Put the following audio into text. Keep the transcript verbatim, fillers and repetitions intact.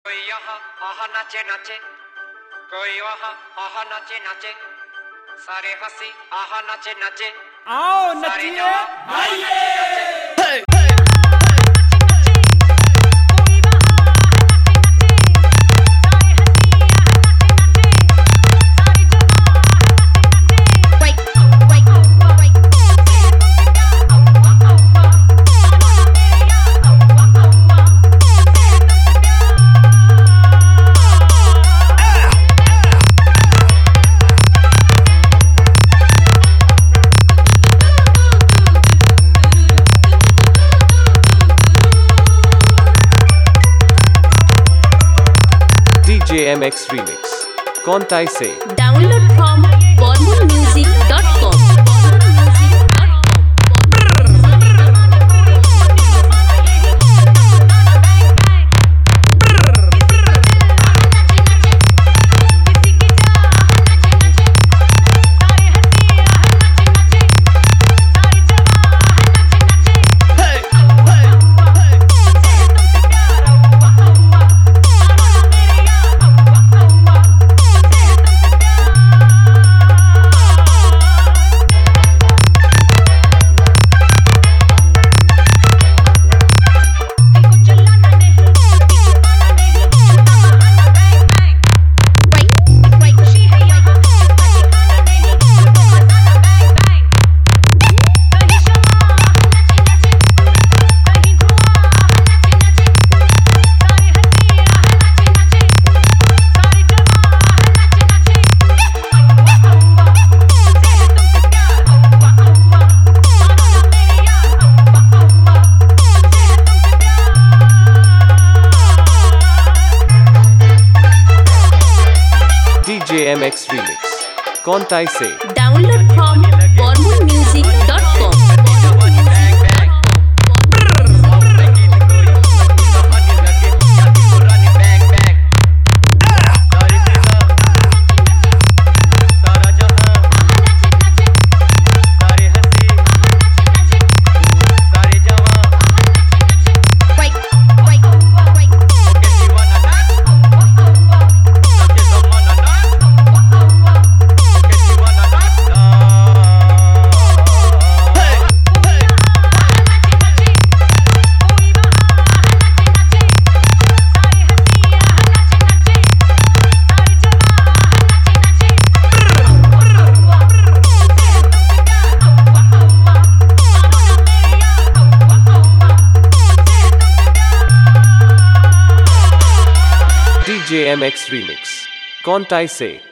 कोई यहाँ आहा नाचे नाचे, कोई वहाँ आहा नाचे नाचे, सारे हंसी आहा नाचे नाचे, आओ नचिए आइए। D J M X Remix Kontai Se Download from bollywood music dot com. D J M X Remix Kontai Se Download from bollywood music dot com. D J M X Remix Kontai Se